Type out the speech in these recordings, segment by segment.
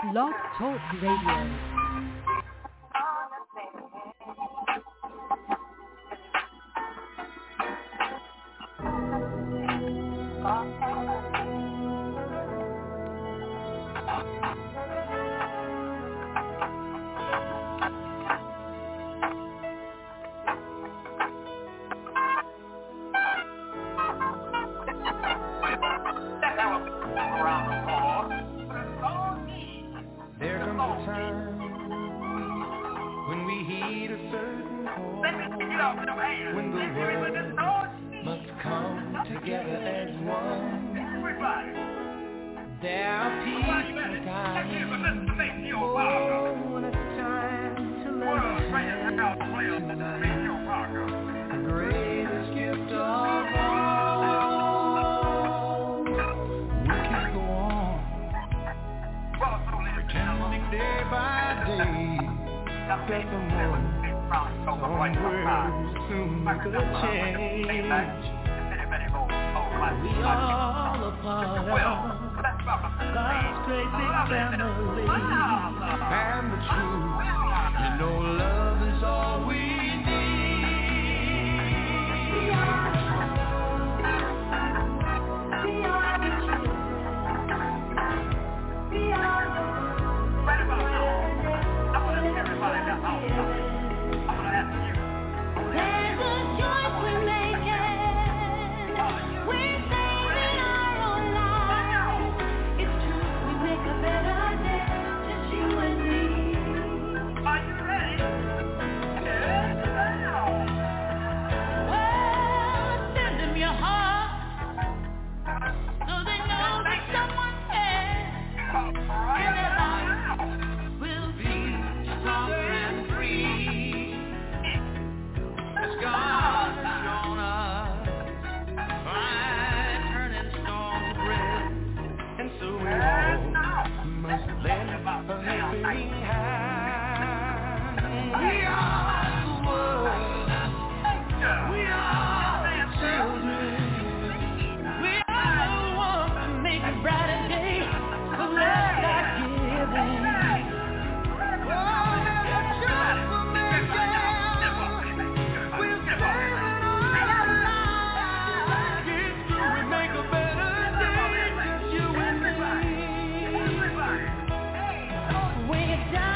Blog Talk Radio. Down.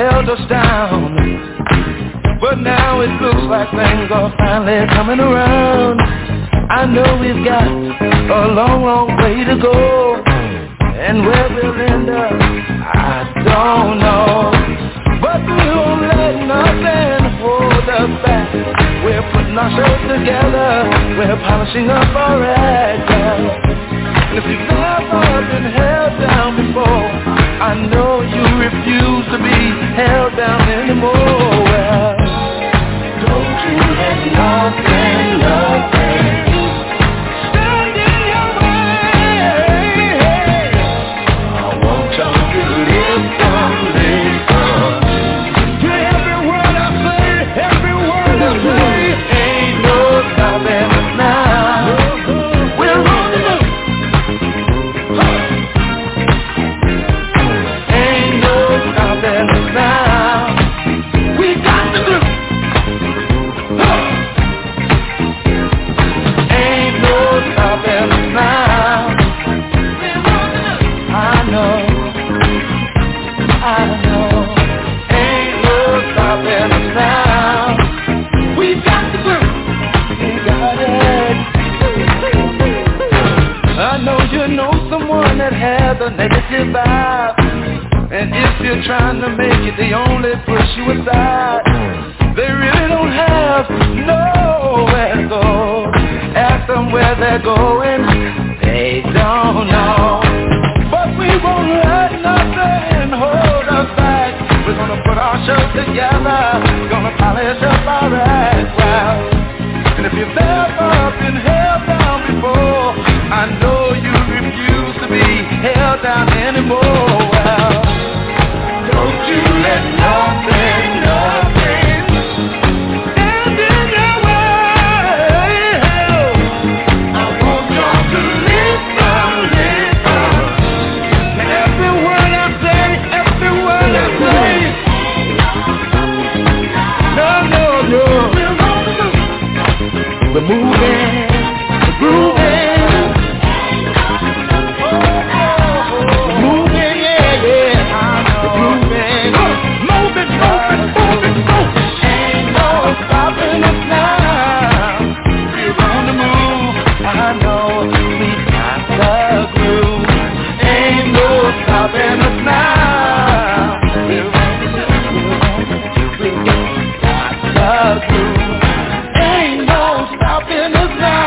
held us down, but now it looks like things are finally coming around. I know we've got a long, long way to go, and where we'll end up, I don't know. But we won't let nothing hold us back. We're putting our shows together, we're polishing up our act. And if you've never been held down before, I know you refuse to be held down anymore. Well, don't you let nothing stand in your way. I want y'all to live someday. To every word I say, every word I say, ain't no stopping us now. We're on the move. Ain't no stopping us now. We got the groove. Ain't no stopping us now. I know. Ain't no stopping us now. We got the groove. We got it. I know you know someone that has a negative vibe, and if you're trying to make it, they only push you aside. They really don't have nowhere to go. Ask them where they're going, they don't know. But we won't let nothing hold us back. We're gonna put our show together, gonna polish up our act. Well, and if you've never been held down before, I know you refuse to be held down anymore. Well, don't you let nothing stand in your way. I want y'all to listen. Every word I say, no. We're moving, we're grooving. Moving, yeah. We're grooving. Moving. Ain't no stopping us now. We're on the move. I know we got the groove. Ain't no stopping us now. We're on the move. We got the groove. Ain't no stopping us now.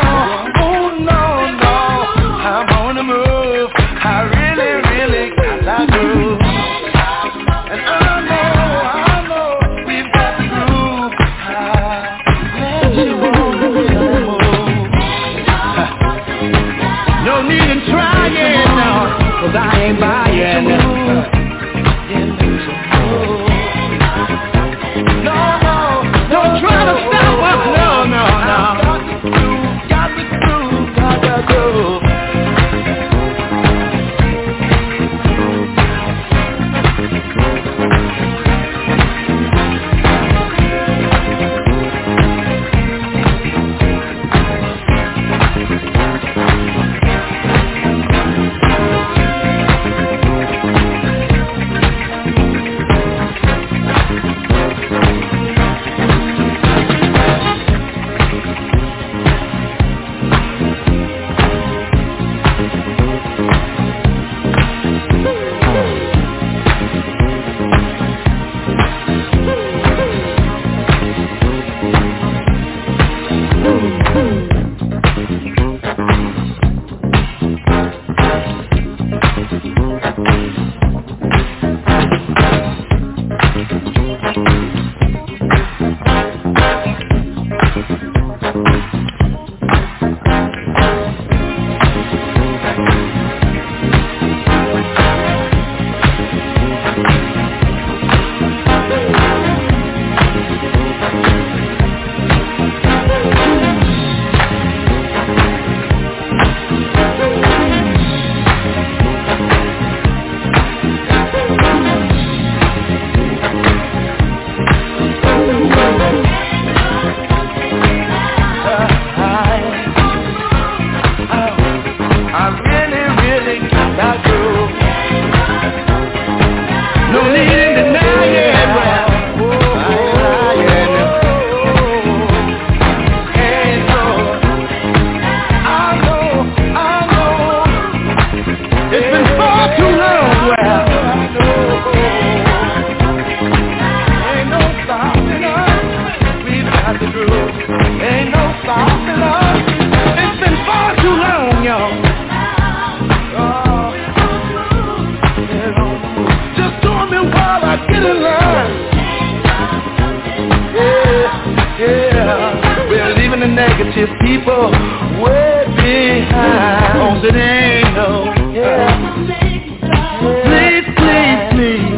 negative people way behind. Oh, it ain't no, yeah. Please, please, please.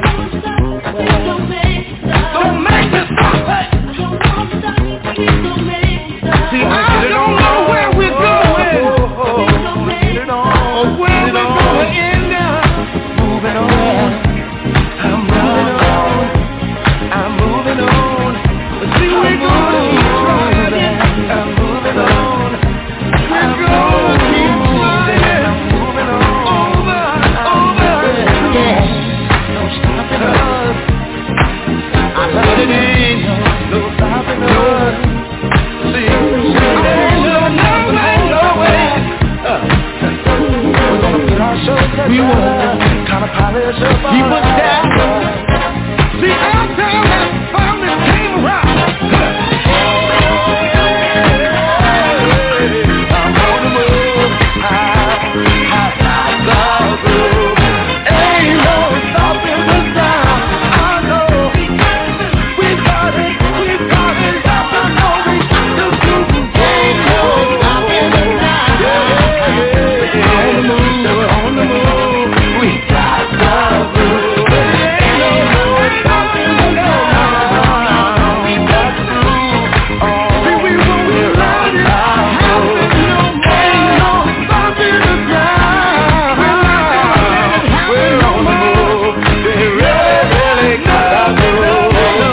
Don't make me stop. See, I don't know where we're going. Or where we're going to end up. Moving on. I'm moving on. I'm moving on. See, we're going to keep trying. I'm moving on. We're going to keep trying. I'm moving on. Over. Yeah. No stopping us. I said it ain't no stopping us. See, no way. We're gonna put our shows together. We want to kind of polish up. We put that. See, our time has finally came around. I'm gonna move high, ain't no stopping us now. I know we got it. I know we still do. On the move, we got the groove. Ain't no stopping us now. We got the groove. Oh, we won't let it happen no more. Ain't no stopping us now. We're on the move. They really got the groove.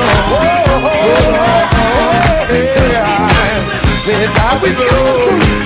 That's how we go.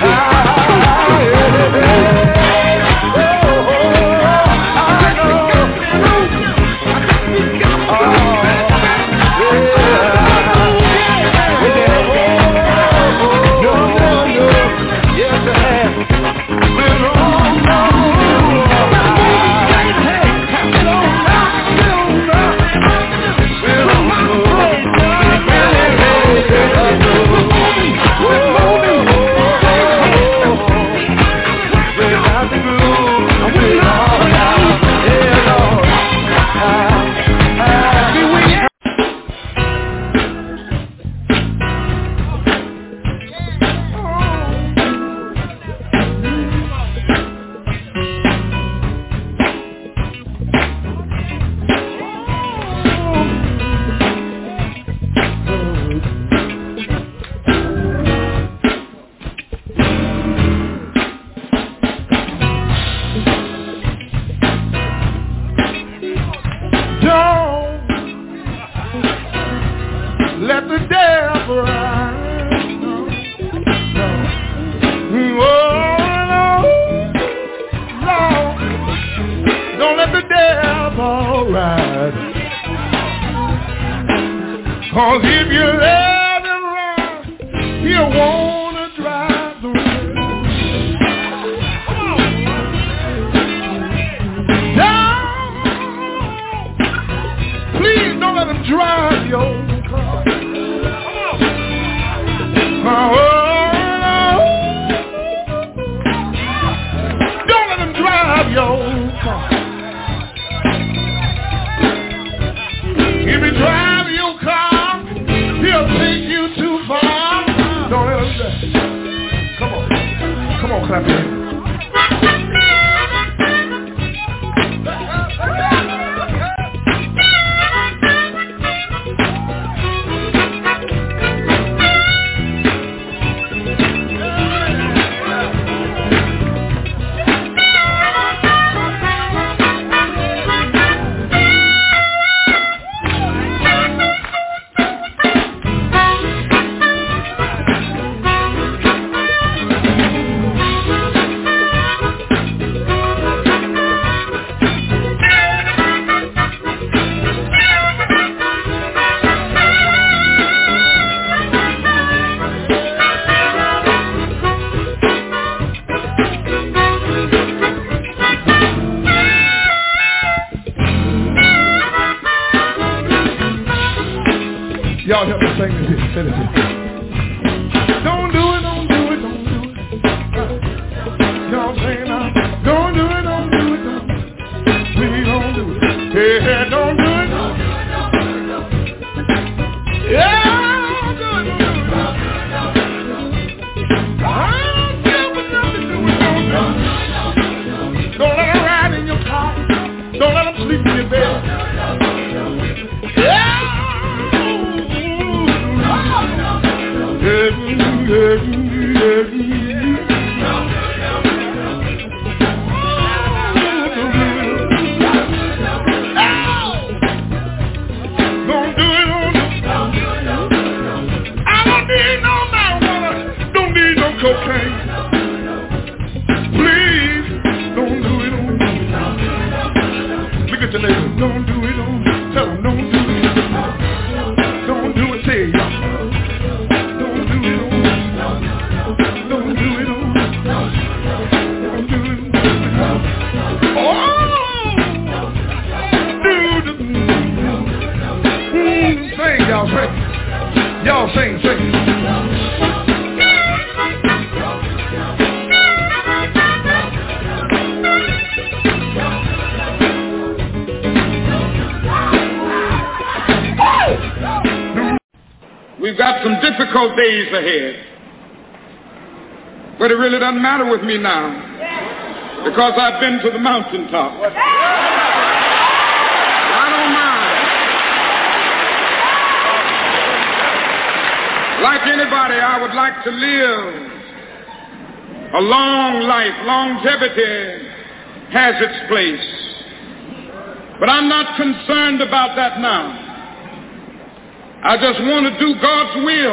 Cause if you let him run, he'll wanna drive the way down. Please don't let him drive your car. Don't let him drive your car. If he drive your car, he'll take you too far. Don't let him drive. Come on, clap your hands. Y'all help me sing this here. Say this here. Don't do it, don't do it, don't do it. Y'all sing now. Don't do it, don't do it, don't do it. We don't do it. Yeah, don't do it. Yeah, don't do it, don't do it. We've got some difficult days ahead. But it really doesn't matter with me now, because I've been to the mountaintop. I don't mind. Like anybody, I would like to live a long life. Longevity has its place. But I'm not concerned about that now. I just want to do God's will.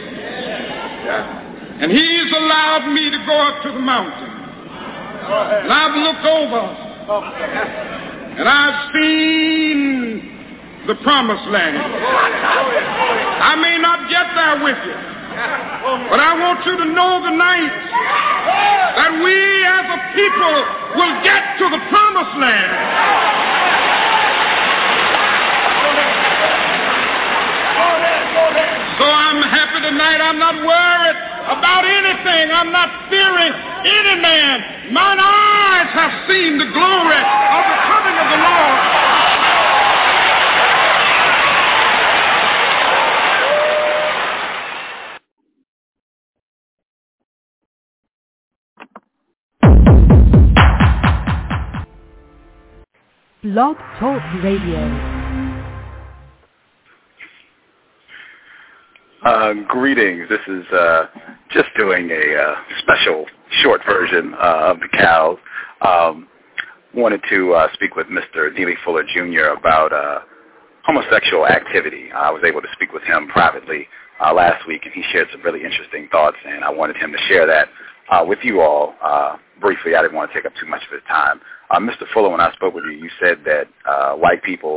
And He's allowed me to go up to the mountain. And I've looked over. And I've seen the promised land. I may not get there with you, but I want you to know tonight that we as a people will get to the promised land. So I'm happy tonight. I'm not worried about anything. I'm not fearing any man. Mine eyes have seen the glory of the coming of the Lord. Blog Talk Radio. Greetings. This is just doing a special short version of the cows. Wanted to speak with Mr. Neely Fuller Jr. about homosexual activity. I was able to speak with him privately last week, and he shared some really interesting thoughts, and I wanted him to share that with you all briefly. I didn't want to take up too much of his time. Mr. Fuller, when I spoke with you, you said that white people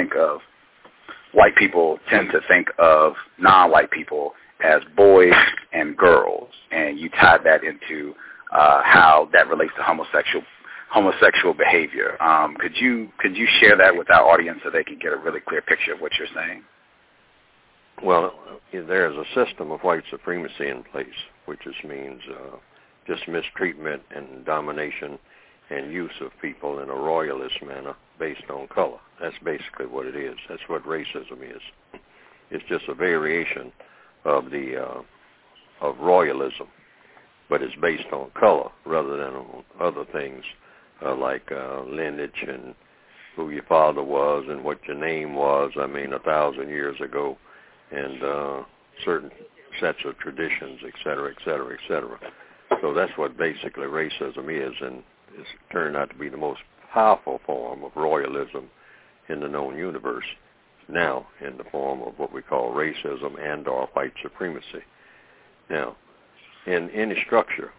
tend to think of non-white people as boys and girls, and you tied that into how that relates to homosexual behavior. Could you share that with our audience so they can get a really clear picture of what you're saying? Well, there is a system of white supremacy in place, which just means just mistreatment and domination and use of people in a royalist manner based on color. That's basically what it is. That's what racism is. It's just a variation of of royalism, but it's based on color rather than on other things like lineage and who your father was and what your name was. 1,000 years ago, and certain sets of traditions, et cetera, et cetera, et cetera. So that's what basically racism is, and it's turned out to be the most powerful form of royalism in the known universe now, in the form of what we call racism and or white supremacy. Now, in any structure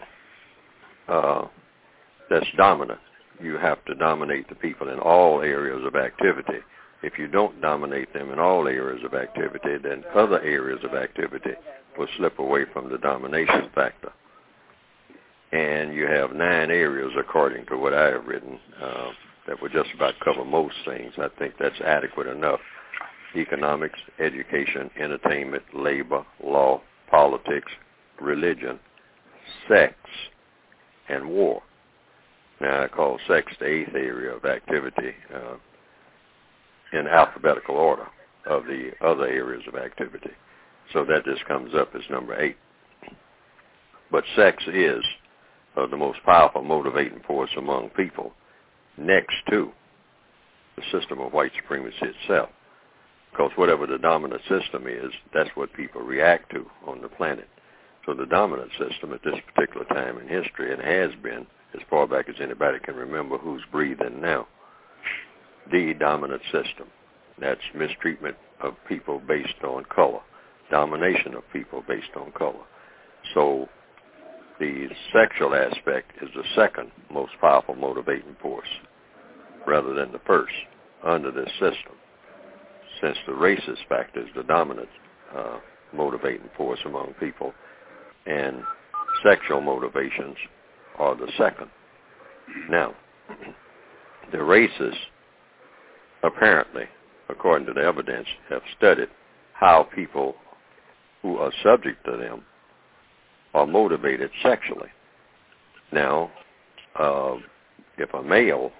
that's dominant, you have to dominate the people in all areas of activity. If you don't dominate them in all areas of activity, then other areas of activity will slip away from the domination factor. And you have 9 areas, according to what I have written, that would just about cover most things. I think that's adequate enough. Economics, education, entertainment, labor, law, politics, religion, sex, and war. Now, I call sex the 8th area of activity in alphabetical order of the other areas of activity. So that just comes up as number 8. But sex is the most powerful motivating force among people, next to the system of white supremacy itself. Because whatever the dominant system is, that's what people react to on the planet. So the dominant system at this particular time in history, and has been as far back as anybody can remember who's breathing now, the dominant system. That's mistreatment of people based on color, domination of people based on color. So the sexual aspect is the second most powerful motivating force rather than the first under this system, since the racist factor is the dominant motivating force among people, and sexual motivations are the second. Now, the racists apparently, according to the evidence, have studied how people who are subject to them are motivated sexually. Now, if a male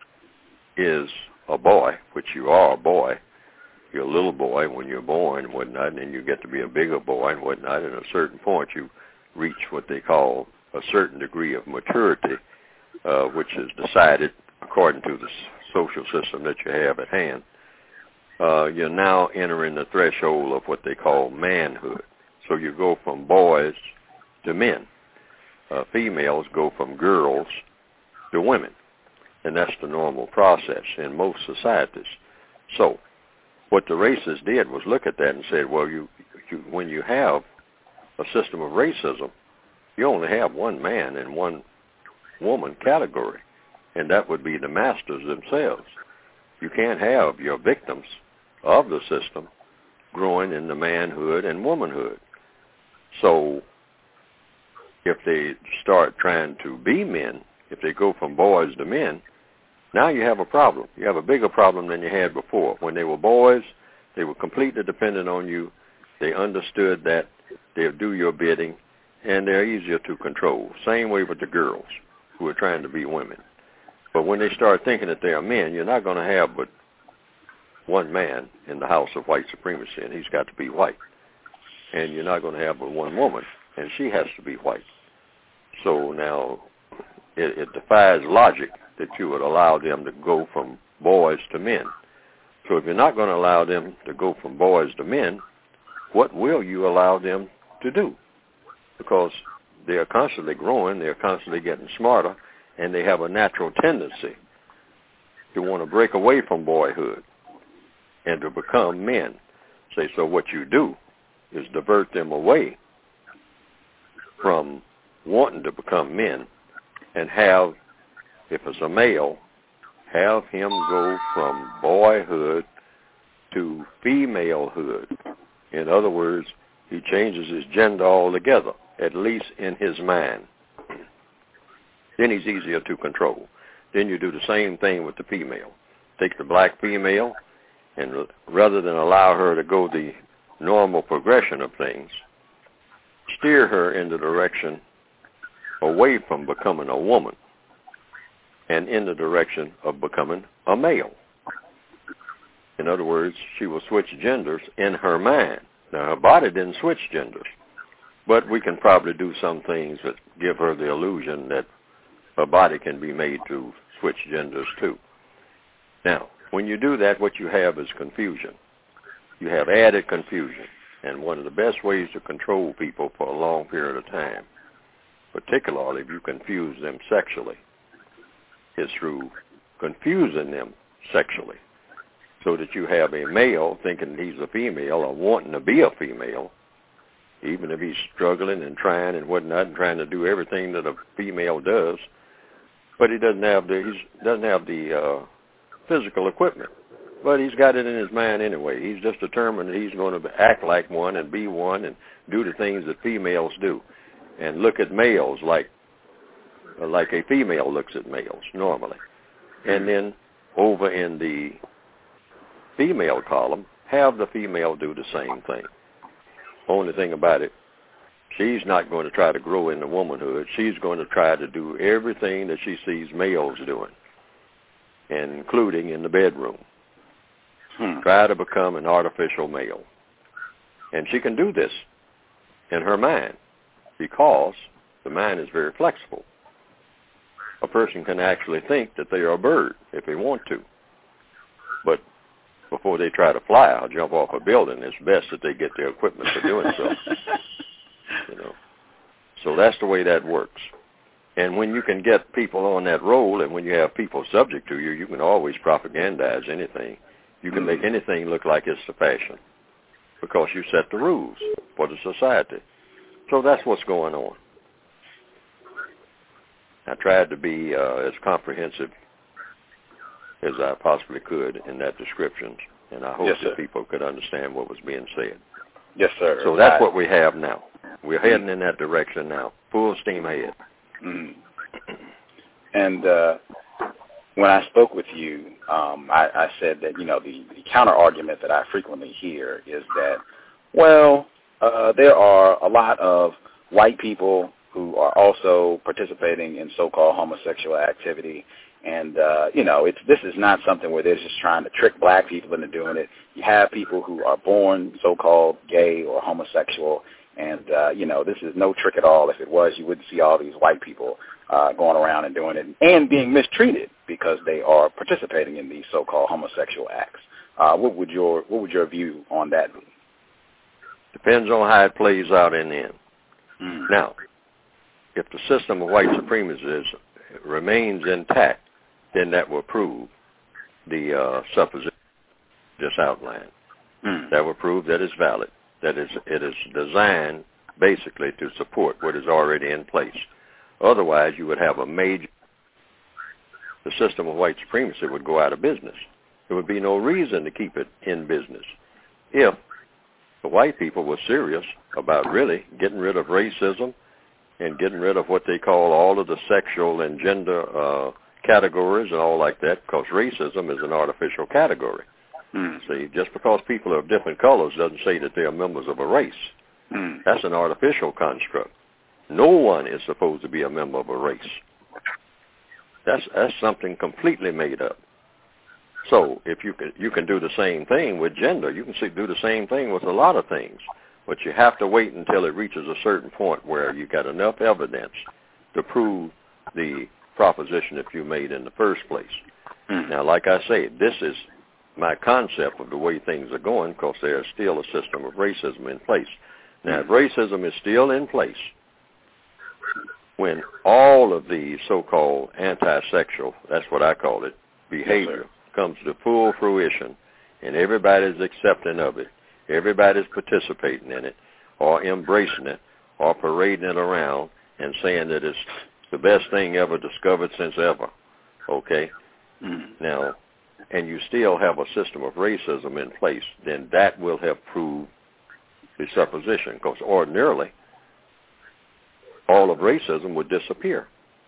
is a boy, which you are a boy, you're a little boy when you're born and whatnot, and then you get to be a bigger boy and whatnot, and at a certain point you reach what they call a certain degree of maturity, which is decided according to the social system that you have at hand. You're now entering the threshold of what they call manhood. So you go from boys to men. Females go from girls to women. And that's the normal process in most societies. So what the racists did was look at that and said, well, you when you have a system of racism, you only have one man and one woman category, and that would be the masters themselves. You can't have your victims of the system growing into manhood and womanhood. So if they start trying to be men, if they go from boys to men, now you have a problem. You have a bigger problem than you had before. When they were boys, they were completely dependent on you. They understood that they'll do your bidding, and they're easier to control. Same way with the girls who are trying to be women. But when they start thinking that they are men, you're not going to have but one man in the house of white supremacy, and he's got to be white. And you're not going to have but one woman, and she has to be white. So now it defies logic that you would allow them to go from boys to men. So if you're not going to allow them to go from boys to men, what will you allow them to do? Because they are constantly growing, they are constantly getting smarter, and they have a natural tendency to want to break away from boyhood and to become men. So what you do is divert them away from wanting to become men and have, if it's a male, have him go from boyhood to femalehood. In other words, he changes his gender altogether, at least in his mind. Then he's easier to control. Then you do the same thing with the female. Take the black female, and rather than allow her to go the normal progression of things, steer her in the direction away from becoming a woman and in the direction of becoming a male. In other words, she will switch genders in her mind. Now, her body didn't switch genders, but we can probably do some things that give her the illusion that her body can be made to switch genders too. Now, when you do that, what you have is confusion. You have added confusion. And one of the best ways to control people for a long period of time, particularly if you confuse them sexually, is through confusing them sexually, so that you have a male thinking he's a female or wanting to be a female, even if he's struggling and trying and whatnot and trying to do everything that a female does, but he doesn't have the physical equipment. But he's got it in his mind anyway. He's just determined that he's going to act like one and be one and do the things that females do, and look at males like a female looks at males normally. And then over in the female column, have the female do the same thing. Only thing about it, she's not going to try to grow into womanhood. She's going to try to do everything that she sees males doing, including in the bedroom. Try to become an artificial male. And she can do this in her mind because the mind is very flexible. A person can actually think that they are a bird if they want to. But before they try to fly or jump off a building, it's best that they get their equipment for doing so. You know. So that's the way that works. And when you can get people on that roll, and when you have people subject to you, you can always propagandize anything. You can make anything look like it's the fashion because you set the rules for the society. So that's what's going on. I tried to be as comprehensive as I possibly could in that description, and I hope that people could understand what was being said. Yes, sir. So that's what we have now. We're heading in that direction now, full steam ahead. And when I spoke with you, I said that, the counter-argument that I frequently hear is that, well, there are a lot of white people who are also participating in so-called homosexual activity. And, this is not something where they're just trying to trick black people into doing it. You have people who are born so-called gay or homosexual, and, this is no trick at all. If it was, you wouldn't see all these white people going around and doing it and being mistreated because they are participating in these so-called homosexual acts. What would your view on that be? Depends on how it plays out in the end. Now, if the system of white supremacy remains intact, then that will prove the supposition just outlined. That will prove that it's valid, that it is designed basically to support what is already in place. Otherwise, you would have the system of white supremacy would go out of business. There would be no reason to keep it in business if the white people were serious about really getting rid of racism and getting rid of what they call all of the sexual and gender categories and all like that, because racism is an artificial category. See, just because people are of different colors doesn't say that they are members of a race. That's an artificial construct. No one is supposed to be a member of a race. That's something completely made up. So if you can do the same thing with gender, you can do the same thing with a lot of things, but you have to wait until it reaches a certain point where you got enough evidence to prove the proposition that you made in the first place. Now, like I say, this is my concept of the way things are going, because there is still a system of racism in place. Now, if racism is still in place, when all of the so-called anti-sexual, that's what I call it, behavior comes to full fruition, and everybody's accepting of it, everybody's participating in it, or embracing it, or parading it around and saying that it's the best thing ever discovered since ever, okay? Now, and you still have a system of racism in place, then that will have proved the supposition, because ordinarily all of racism would disappear.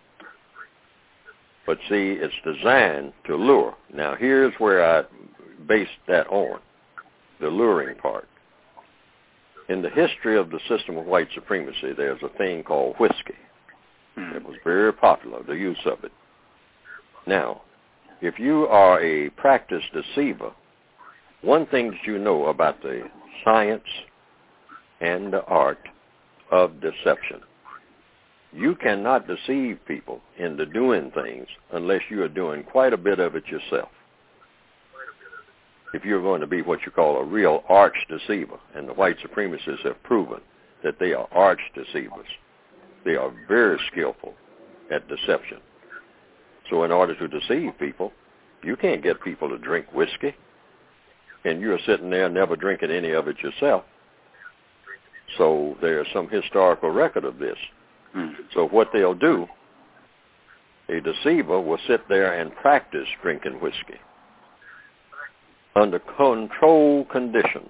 But see, it's designed to lure. Now, here's where I base that on, the luring part. In the history of the system of white supremacy, there's a thing called whiskey. It was very popular, the use of it. Now, if you are a practiced deceiver, one thing that you know about the science and the art of deception, you cannot deceive people into doing things unless you are doing quite a bit of it yourself. If you're going to be what you call a real arch deceiver, and the white supremacists have proven that they are arch deceivers. They are very skillful at deception. So in order to deceive people, you can't get people to drink whiskey, and you're sitting there never drinking any of it yourself. So there's some historical record of this. So what they'll do, a deceiver will sit there and practice drinking whiskey under controlled conditions.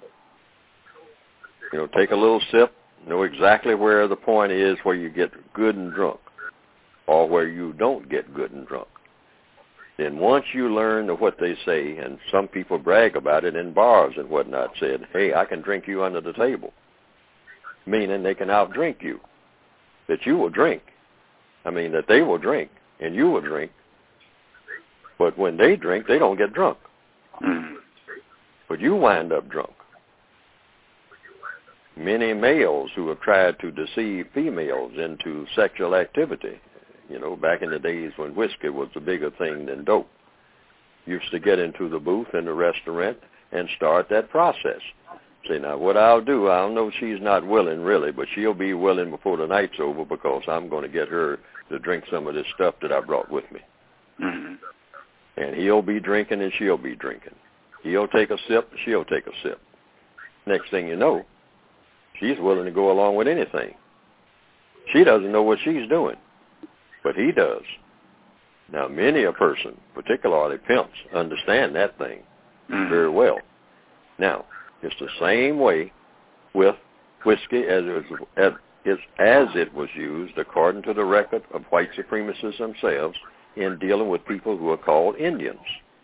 Take a little sip, know exactly where the point is where you get good and drunk, or where you don't get good and drunk. Then once you learn what they say, and some people brag about it in bars and whatnot, said, hey, I can drink you under the table, meaning they can outdrink you. That you will drink. That they will drink, and you will drink. But when they drink, they don't get drunk. But you wind up drunk. Many males who have tried to deceive females into sexual activity, back in the days when whiskey was a bigger thing than dope, used to get into the booth in the restaurant and start that process. Say, now what I'll do, I'll know she's not willing really, but she'll be willing before the night's over because I'm going to get her to drink some of this stuff that I brought with me. Mm-hmm. And he'll be drinking and she'll be drinking. He'll take a sip, she'll take a sip. Next thing you know, she's willing to go along with anything. She doesn't know what she's doing, but he does. Now, many a person, particularly pimps, understand that thing very well. Now, it's the same way with whiskey as it was used according to the record of white supremacists themselves in dealing with people who are called Indians.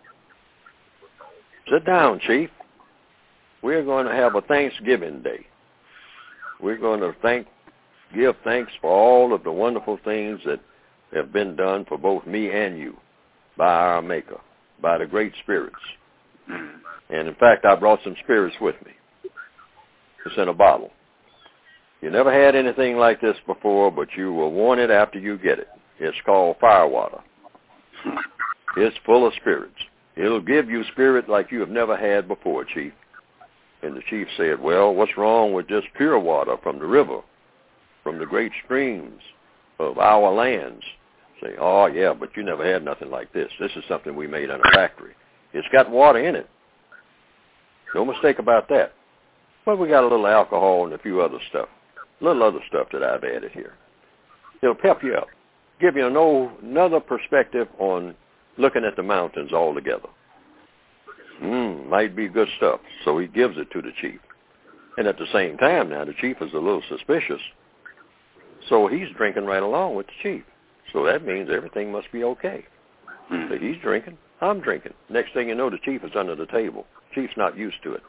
Sit down, Chief. We're going to have a Thanksgiving Day. We're going to give thanks for all of the wonderful things that have been done for both me and you by our Maker, by the great spirits. And in fact, I brought some spirits with me. It's in a bottle. You never had anything like this before, but you will want it after you get it. It's called firewater. It's full of spirits. It'll give you spirit like you have never had before, Chief. And the chief said, well, what's wrong with just pure water from the river, from the great streams of our lands? Say, oh, yeah, but you never had nothing like this. This is something we made in a factory. It's got water in it. No mistake about that. But we got a little alcohol and a few other stuff, that I've added here. It'll pep you up, give you another perspective on looking at the mountains altogether. Might be good stuff. So he gives it to the chief. And at the same time now, the chief is a little suspicious. So he's drinking right along with the chief. So that means everything must be okay. So he's drinking, I'm drinking. Next thing you know, the chief is under the table. Chief's not used to it.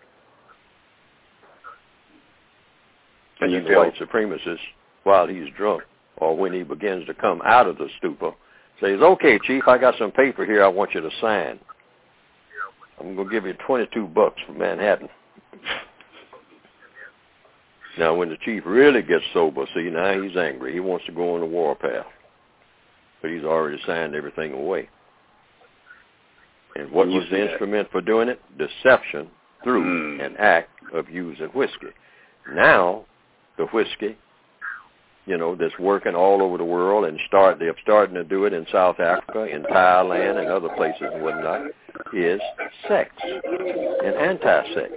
And the white supremacist, while he's drunk, or when he begins to come out of the stupor, says, okay, Chief, I got some paper here I want you to sign. I'm going to give you $22 for Manhattan. Now, when the chief really gets sober, see, now he's angry. He wants to go on the warpath. But he's already signed everything away. And what was the instrument for doing it? Deception through an act of using whiskey. Now, the whiskey, that's working all over the world, and they're starting to do it in South Africa, in Thailand, and other places and whatnot, is sex and anti-sex.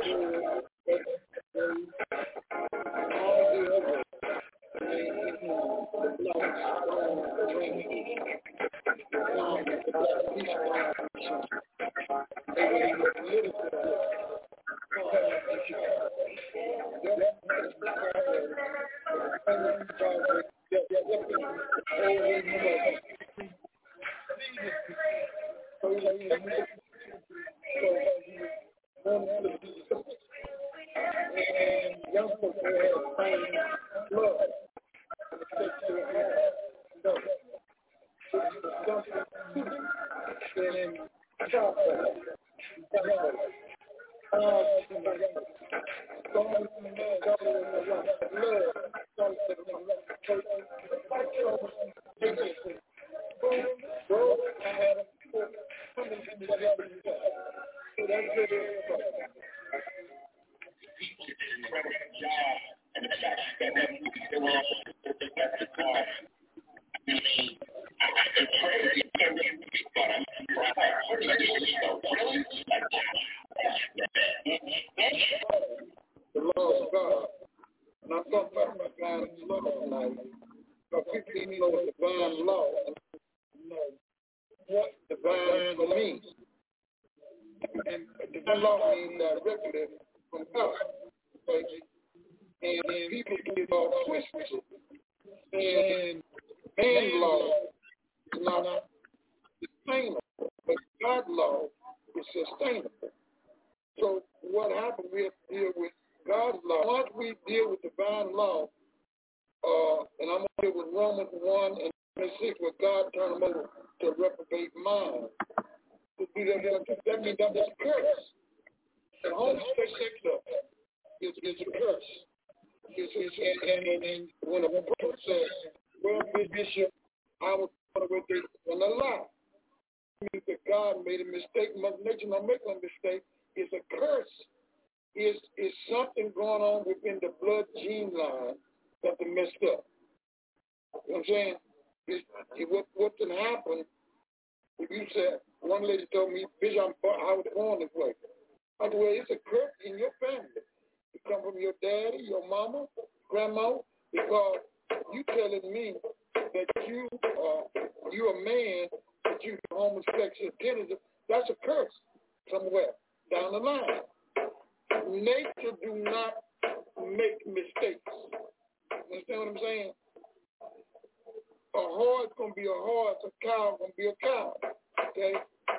is something going on within the blood gene line that they messed up. You know what I'm saying? What can happen if you said, one lady told me, Bishop, I was born this way. I said, well, it's a curse in your family. It come from your daddy, your mama, grandma, because you telling me that you're a man, that you're homosexual tendency. That's a curse somewhere down the line. Nature do not make mistakes. You understand what I'm saying? A horse gonna be a horse, a cow gonna be a cow. Okay?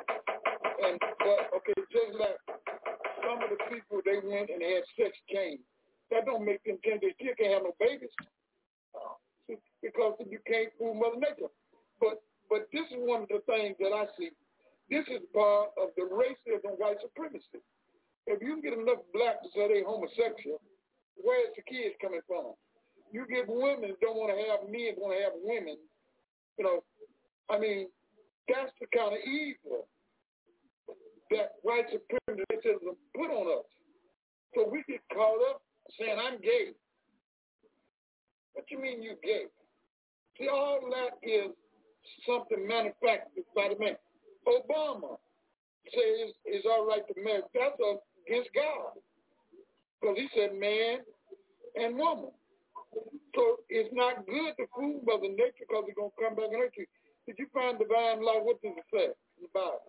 But just like some of the people, they went and had sex change. That don't make them change. They still can't have no babies because you can't fool Mother Nature. But this is one of the things that I see. This is part of the racism and white supremacy. If you get enough blacks to say they're homosexual, where's the kids coming from? You get women that don't want to have men, want to have women. You know, I mean, that's the kind of evil that white supremacism put on us. So we get caught up saying, I'm gay. What you mean you gay? See, all that is something manufactured by the man. Obama says it's all right to marry. That's against God. Because he said man and woman. So it's not good to fool Mother Nature because it's going to come back and hurt you. Did you find divine law? What does it say in the Bible?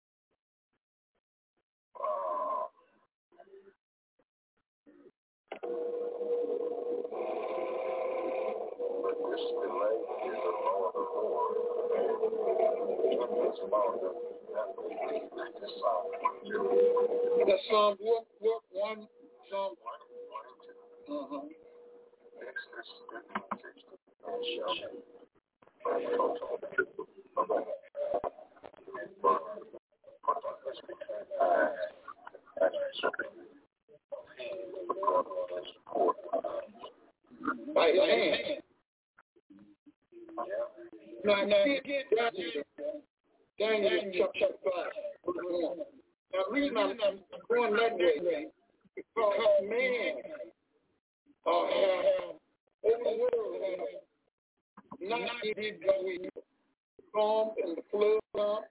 That's Psalm what? One Psalm. By his hand. Now, Daniel chapter 5. Now, the reason I'm going that way because man have over the world not did go storm and the flood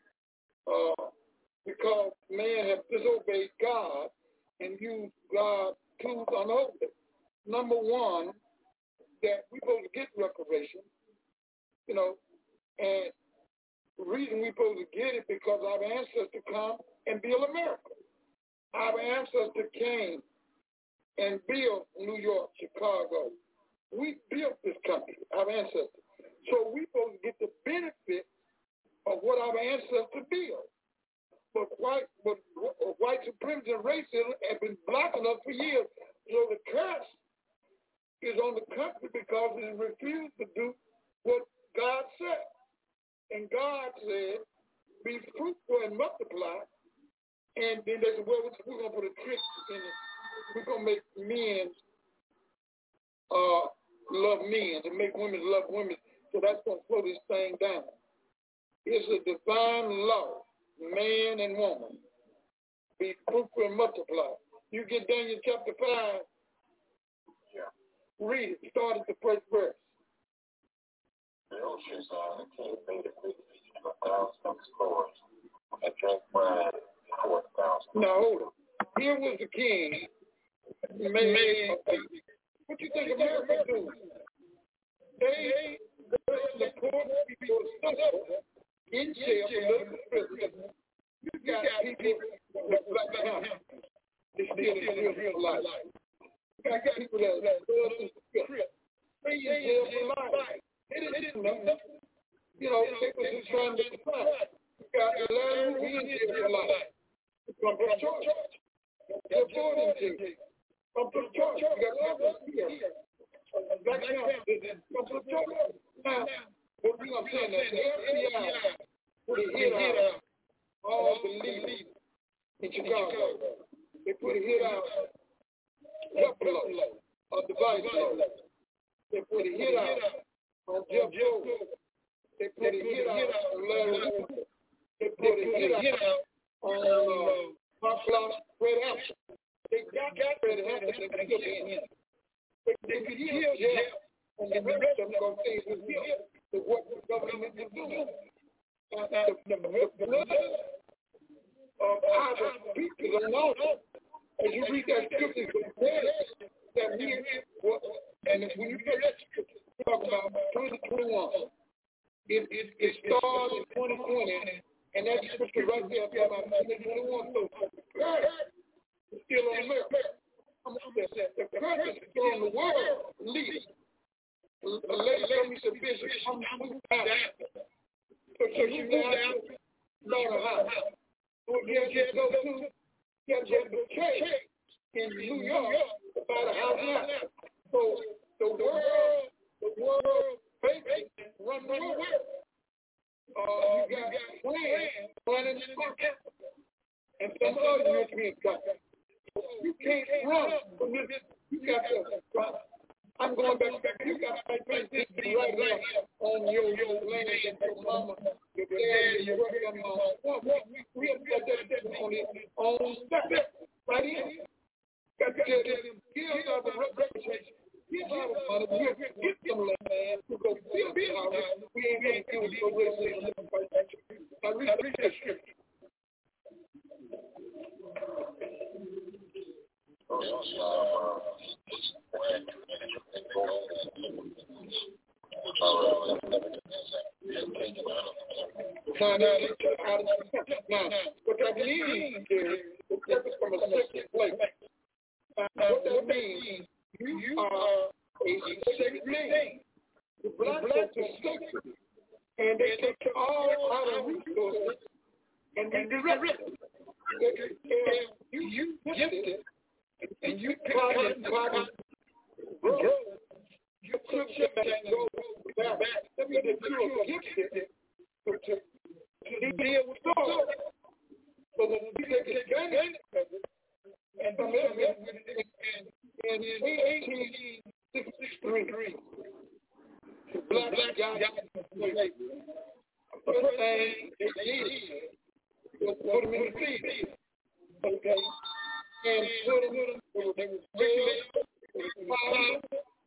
because man have disobeyed God and used God's tools unholy. Number one, that we're supposed to get reparation, you know, and the reason we're supposed to get it because our ancestors come and build America. Our ancestors came and built New York, Chicago. We built this country, our ancestors. So we're supposed to get the benefit of what our ancestors built. But white supremacy and racism have been blocking us for years. So the curse is on the country because it refused to do what God said. And God said, be fruitful and multiply. And then they said, well, we're going to put a trick in it. We're going to make men love men and make women love women. So that's going to slow this thing down. It's a divine law, man and woman. Be fruitful and multiply. You get Daniel chapter 5. Yeah. Read it. Start at the first verse. Belshazzar, the king, made a great feast for 1,000 scores and drank wine for 1,000. Now hold on. Here was the king. What you think America do? They the poor people suffer in jail for living prison. You got people that black out. They still real life. You got people that they in jail for life. They didn't know nothing. You know, they was just trying to survive. You got a lot of people in jail for life. Come to church. They're born in jail. Come to church. You got others here. Black out. Come to church. Now, what I'm saying is the FBI put a hit out all the leaders in Chicago. They put a hit out Buffalo, the Vice Lord. They put a hit out on Jeff Jones. They put a hit out on Larry Hoover. They put a hit out on Fred Hampton. They got ready to have it in. They could hear Jeff and the rest of them go say it was here to what the government is doing. The blood of our people are known. As you read that scripture, that means what, and when you get that scripture, talk about 2021. It started in 2020, and that scripture right there about 2021. So, it's still on America. The purpose is on the world leading. A lady told me, said, Bishop, I'm moving out. So she moved out, bought a house. So again, she had to go to the church in New York about a house now. So the world, faith run the world. You got plans running the market. And some other European countries. You can't run from this. You got to, I'm going back. You got to make this right now on your land and your mama, your dad, your grandma. We have got that on his own step right here. Got to tell them, give us the reputation. Give us the money. Get some land to go build it out. We ain't going to do it so we'll I read that scripture. Now, what that means is the purpose from a sacred place. What that means, you are a sacred being. The black folks are sacred, and they take all our resources and they direct it. You get it, and you try to grow. You put your back and go back. That means that you are gifted to deal with God. So that we take advantage of it, and in 1863, the black guy got slavery. The first thing they did was put him in the field. Okay? And put him, they was red,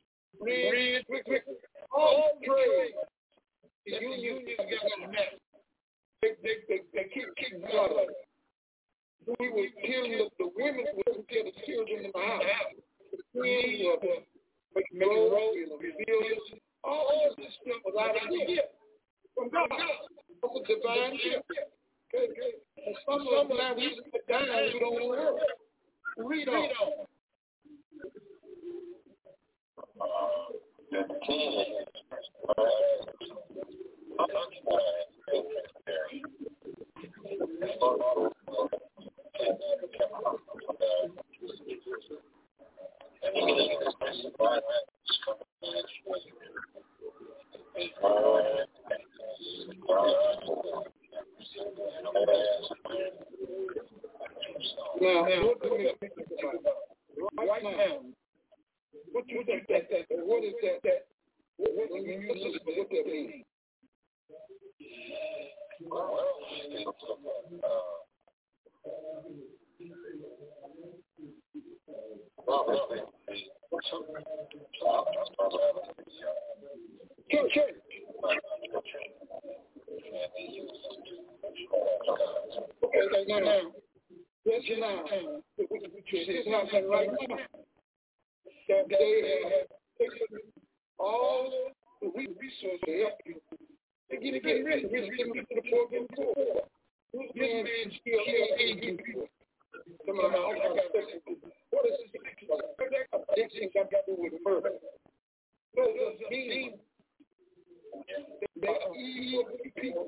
all trade. The unions got mad. They keep blood. We were killing the women, would kill the children in the house. The queen was making roads, reveals. All this stuff was out of here. From God. From the divine gift. Okay. And some of them now we sit down and we don't want to read on. Now, what do we think about right now? What do you think that what is that? When you use this, what that means? Church. Okay, now. Yes, now. This is happening right now. That they have taken all the resources to help you. They're going to get rid of the poor getting poor. This man still aging people. Some of them are what is this? Addiction got to do with murder. Those are evil. They're evil people.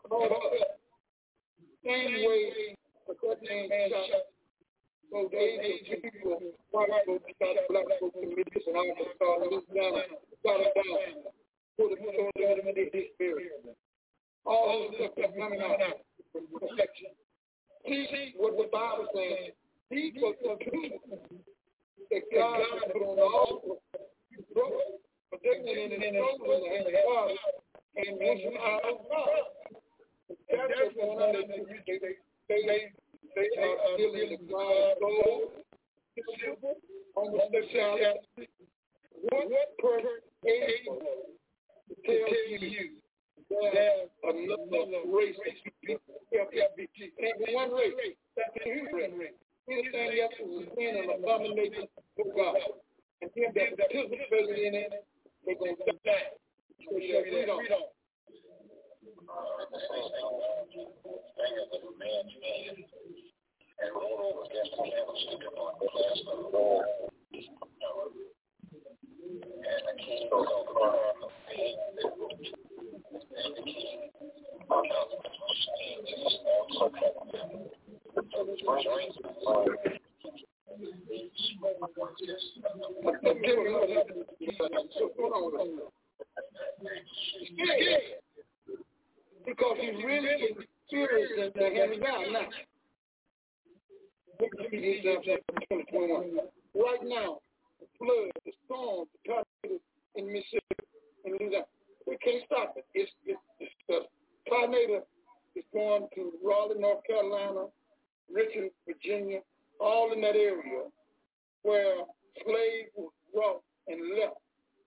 Same way that man shot. So they people, white folks shot black folks in Memphis and Arkansas, Louisiana, shot them down, put them in their spirit. All of this stuff coming out from protection. See what the Bible says. These folks are true. That God put on the altar, but they went in and sold in the hand of God and mentioned out of God. That's what's going on. They are stealing the God's soul, homosexuality, what person able to tell you there's another race LGBT? Ain't one race. That's the human race. Anything else is sin and abomination for God. And them that participate in it, they're going to die. So read on. The same thing is that a man's man and rolled over against the candlestick upon the last of the Lord. And the king spoke on the cry of the king. And the king found out that the king is also coming. So the joints of the Lord. Because he's really experiencing the hand of God now. Right now, the flood, the storm, the tornado in Mississippi, and Louisiana, we can't stop it. It's the tornado is going to Raleigh, North Carolina, Richmond, Virginia, all in that area where slaves were brought and left.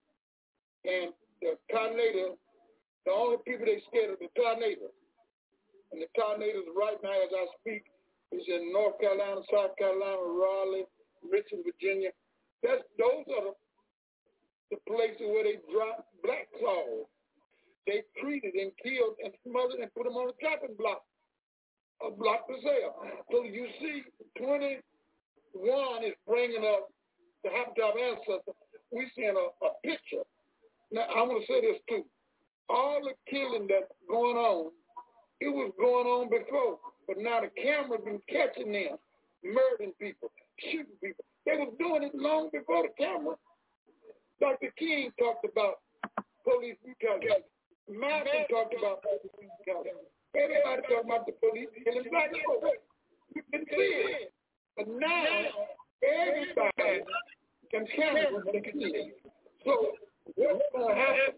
And the tornado, the only people they scared of the tornado. And the tornadoes right now as I speak is in North Carolina, South Carolina, Raleigh, Richmond, Virginia. Those are the places where they dropped black cloths. They treated and killed and smothered and put them on a chopping block, a block for sale. So you see, 21 is bringing up the Habitat ancestor. We're seeing a picture. Now, I want to say this too. All the killing that's going on, it was going on before, but now the camera's been catching them, murdering people, shooting people. They was doing it long before the camera. Dr. King talked about police brutality. Malcolm talked about police brutality. Everybody talking about the police killing black folks. You can see it. But now, everybody can camera what they can see. So, what's going to happen?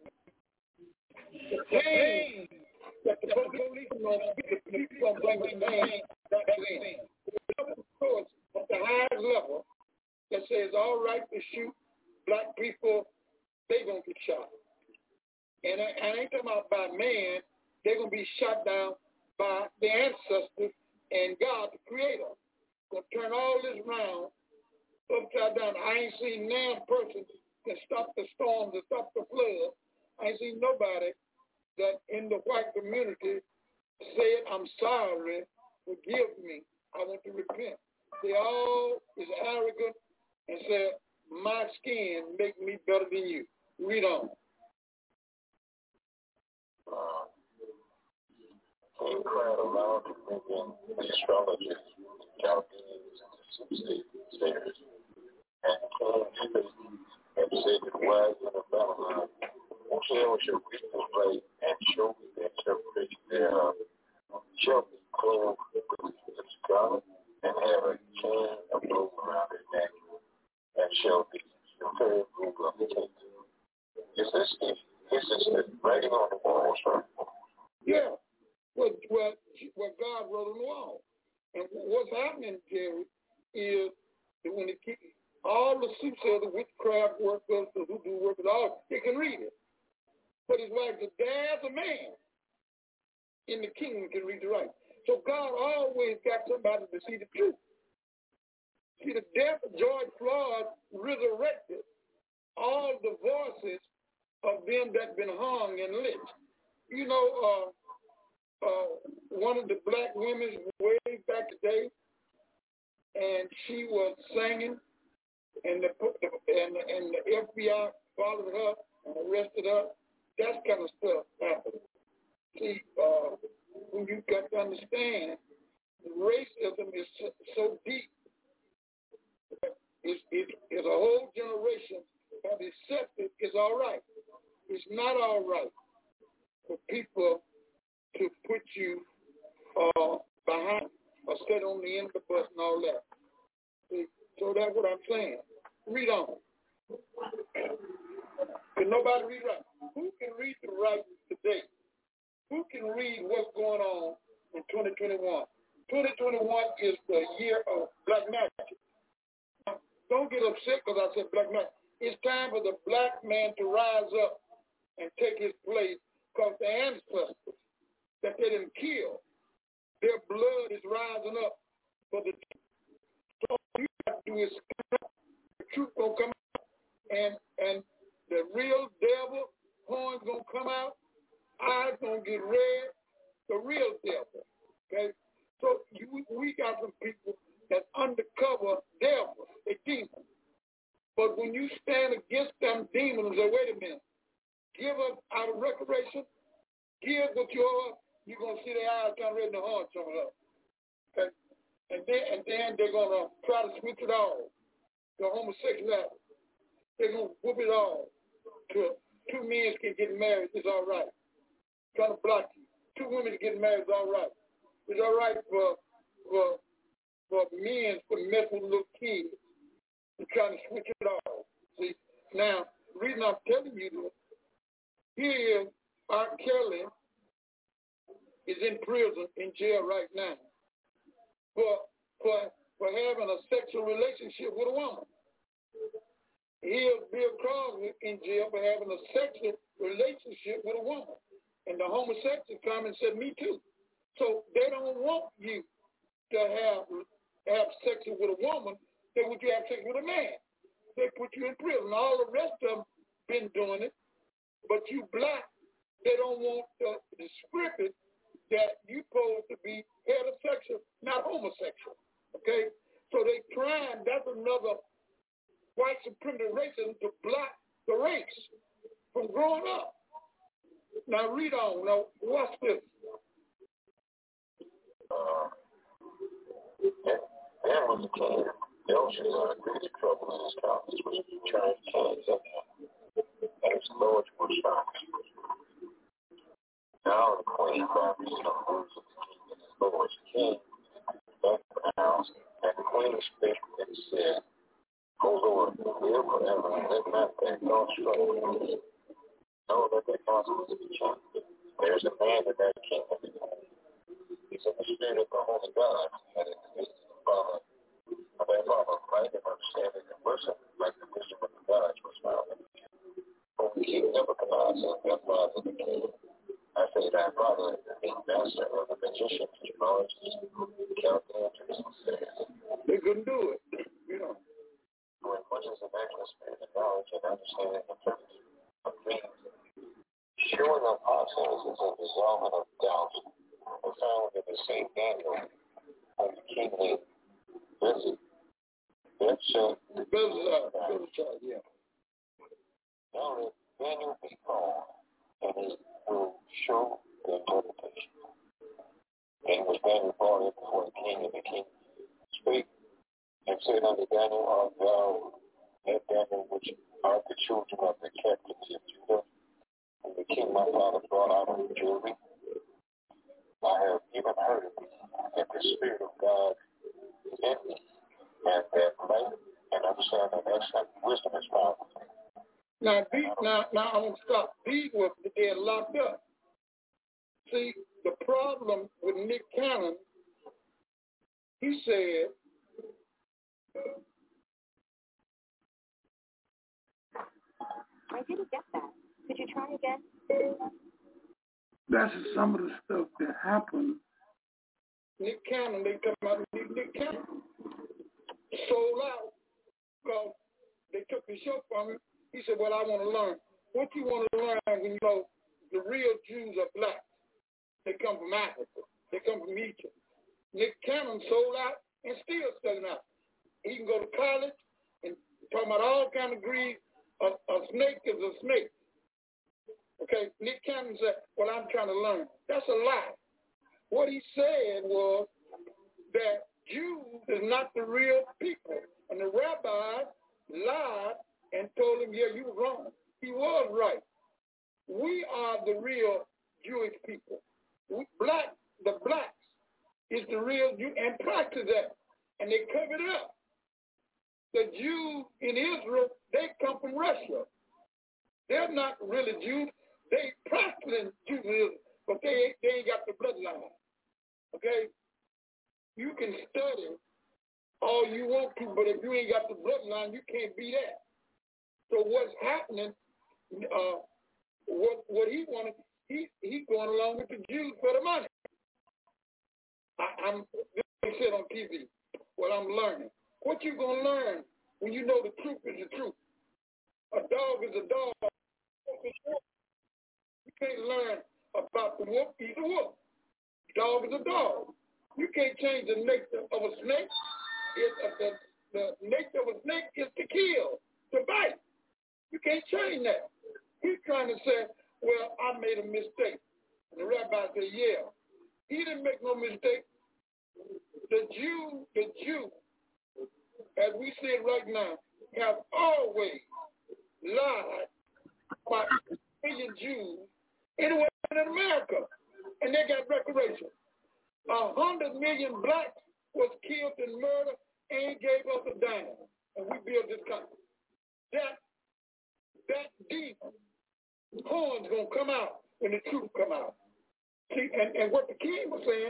The pain that the police are going to get, the people are going to pain back then. Of course, at the highest level, that says all right to shoot black people, they're going to get shot. And I ain't talking about by man, they're going to be shot down by the ancestors and God, the Creator. Going to turn all this around, upside down. I ain't seen no person can stop the storm, to stop the flood. I ain't seen nobody that in the white community said, I'm sorry, forgive me, I want to repent. They all is arrogant and said, my skin make me better than you. Read on. He cried aloud to bring in the astrologers, Chaldeans, and the soothsayers, and came and said to the wise men of Babylon, whosoever shall read this right and show me the interpretation thereof, shall be clothed with his garment and have a chain of gold around his neck, and shall be the third ruler of the kingdom. Is this the writing on the wall, sir? Yeah. What God wrote on the wall. And what's happening, Jerry, is that when all the soothsayers, the witchcraft workers, the voodoo workers, all they can read it. But it's like there's a man in the kingdom can read the right. So God always got somebody to see the truth. See, the death of George Floyd resurrected all the voices of them that been hung and lynched. You know, one of the black women way back today, and she was singing, and the FBI followed her and arrested her. That kind of stuff happened. See, when you got to understand, racism is so deep. It's a whole generation that accepted it's all right. It's not all right for people to put you behind or sit on the end of the bus and all that. See, so that's what I'm saying. Read on. Can nobody read right? Who can read the right today? Who can read what's going on in 2021? 2021 is the year of black magic. don't get upset because I said black man. It's time for the black man to rise up and take his place because the ancestors that they didn't kill, their blood is rising up for the truth. So all you have to do is the truth going to come out and the real devil horns going to come out, eyes going to get red, the real devil. Okay? So we got some people that undercover devils, they demons. But when you stand against them demons and say, wait a minute, give up out of recreation, give what you are, you're going to see their eyes kind of red and the horns coming up. Okay? And then they're going to try to switch it all to homosexuality. They're going to whoop it all to two men can get married, it's all right. Trying to block you. Two women getting married is all right. It's all right for men to mess with little kids and trying to switch it all. See, now, the reason I'm telling you this, here is R. Kelly is in prison, in jail right now for having a sexual relationship with a woman. Here's Bill Crosby in jail for having a sexual relationship with a woman. And the homosexual come and said, me too. So they don't want you to have sex with a woman. They want you to have sex with a man. They put you in prison. All the rest of them been doing it. But you black, they don't want the script that you supposed to be heterosexual, not homosexual. Okay? So they trying, that's another white supremacy racism to block the race from growing up. Now read on. Now watch this. There was a king. Belshazzar, greatest trouble in his countenance was returned kings of him, and his lords were shocked. Now the queen, by reason of the words of the king and his lords, came back to the house, and the queen spake and said, O Lord, live forever, and let not thy thoughts trouble me. Know that thy counsel is to be changed. There is a man in that kingdom. He's in the spirit of the Holy God, and in the midst of the Father. And thy Father, light and understanding and wisdom, like the wisdom of the gods, was found in him. For the king Nebuchadnezzar, their father the king, I say thy father, being master of the magicians, astrologers, Chaldeans, and soothsayers. They couldn't do it, you know. Who in much as a natural spirit of knowledge and understanding and purpose of dreams, showing of obstinacies and dissolving of doubts, were found in the same Daniel, whom the king named Belshazzar, yeah. Now let Daniel be called, and he will show the interpretation. And was Daniel brought in before the king, and the king spake and said unto Daniel, Art thou that Daniel which art the children of the captivity of Judah, whom the king my father brought out of the Jordan? I have even heard of thee, that the Spirit of God is in thee, and that light and understanding and excellent wisdom is found with thee. Now I'm going to stop. These were they're locked up. See, the problem with Nick Cannon, he said, I didn't get that. Could you try again? That's some of the stuff that happened. Nick Cannon, they come out and Nick Cannon sold out because they took the show from him. He said, well, I want to learn. What you want to learn when you know the real Jews are black? They come from Africa. They come from Egypt. Nick Cannon sold out and still selling out. He can go to college and talk about all kind of greed. A snake is a snake. Okay, Nick Cannon said, well, I'm trying to learn. That's a lie. What he said was that Jews is not the real people. And the rabbi lied and told him, yeah, you were wrong. He was right. We are the real Jewish people. The blacks is the real Jew and practice that. And they cover it up. The Jews in Israel, they come from Russia. They're not really Jews. They practice Judaism, but they ain't got the bloodline. Okay? You can study all you want to, but if you ain't got the bloodline, you can't be that. So what's happening, what he wanted, he going along with the Jews for the money. This said on TV, what I'm learning. What you going to learn when you know the truth is the truth? A dog is a dog. You can't learn about the wolf, he's a wolf. Dog is a dog. You can't change the nature of a snake. The nature of a snake is to kill, to bite. You can't change that. He's trying to say, well, I made a mistake. And the rabbi said, yeah. He didn't make no mistake. The Jew, as we see it right now, have always lied about million Jews anywhere in America. And they got reparations. 100 million blacks was killed and murdered and gave us a dime. And we built this country. That demon horn's going to come out when the truth come out. See, and what the king was saying,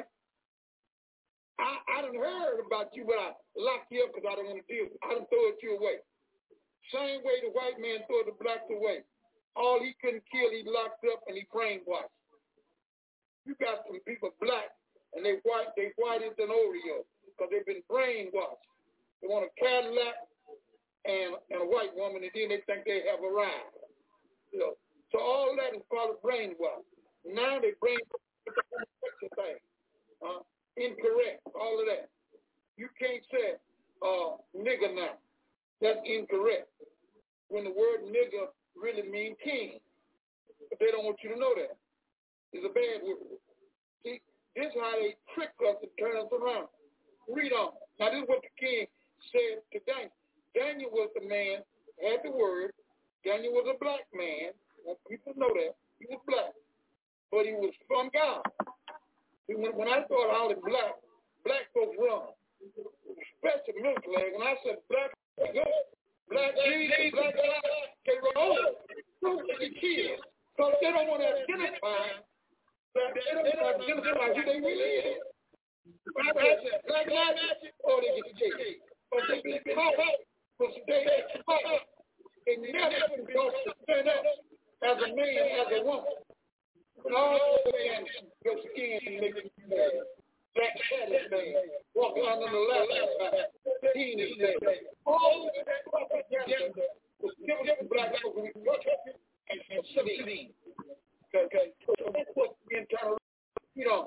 I done heard about you, but I locked you up because I don't want to deal with it. I done throw you away. Same way the white man threw the blacks away. All he couldn't kill, he locked up and he brainwashed. You got some people black, and they whiter than Oreo because they've been brainwashed. They want a Cadillac and a white woman, and then they think they have arrived. You know, so all that is called brainwash. Now they brainwash the thing. Incorrect, all of that. You can't say nigger now. That's incorrect. When the word nigger really means king. But they don't want you to know that. It's a bad word. See, this is how they trick us and turn us around. Read on. Now this is what the king said to Daniel. Daniel was the man, had the word. Daniel was a black man. People know that. He was black. But he was from God. When I thought all the black folks run, especially milk leg, when I said black Jesus, black God, they run over. They kill. So they don't want to identify. They don't want to identify who they really is. When I said black lives, or they get killed. But they be caught up. But they caught up. They never go to stand up as a man, as a woman. All the man, your skin makes you mad. Black cat is mad. Walk around on the left, teen is mad. All that propaganda was given black people who work and civilians. Okay? So that's what the internal, you know.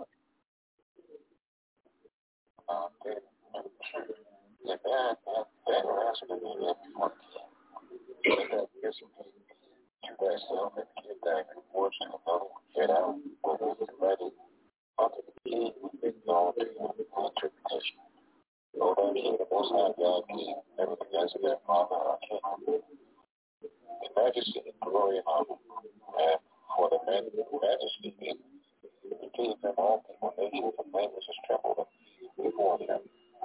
You thyself and give thy rewards to another, get out, when we is ready, unto the king who is known to him in interpretation. Know that he, the Most High God, King, everything as their Father, our King, in majesty and glory and honor, and for the majesty he gave them all people, nations, and languages trembled before him.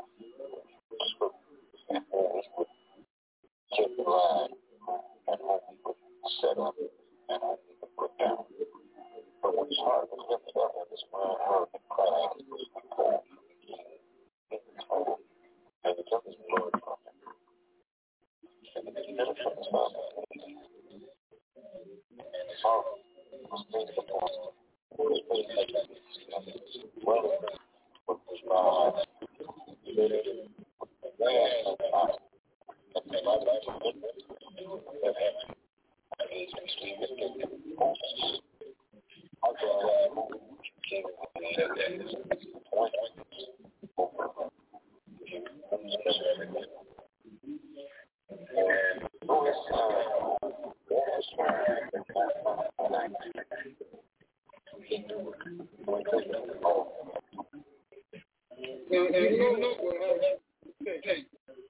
And whom he would keep alive, and whom he would set up, and whom he would put down. But when his heart was lifted up, and his mind heard him cry, he was withheld from the king in his home, and he took his glory from him. And he delivered from his house, and his heart was laid upon him. His face like his dwelling with his eyes, he lived with the land of God, and his life was lived heaven. And he's received Moses. Our God, who came and said that his appointments over him, and who is he knew when he knew all. You know what I say.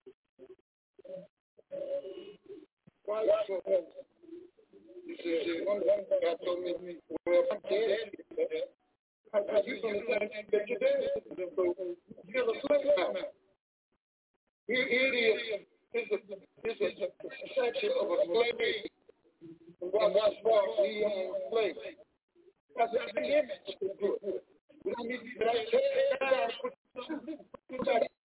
Why so much? You said, one guy told me, well, I'm dead. You don't think that you're dead. You're a slave now. Here it is. This is a section of a slave. And what's wrong? He owned a slave. That's an image. We don't need to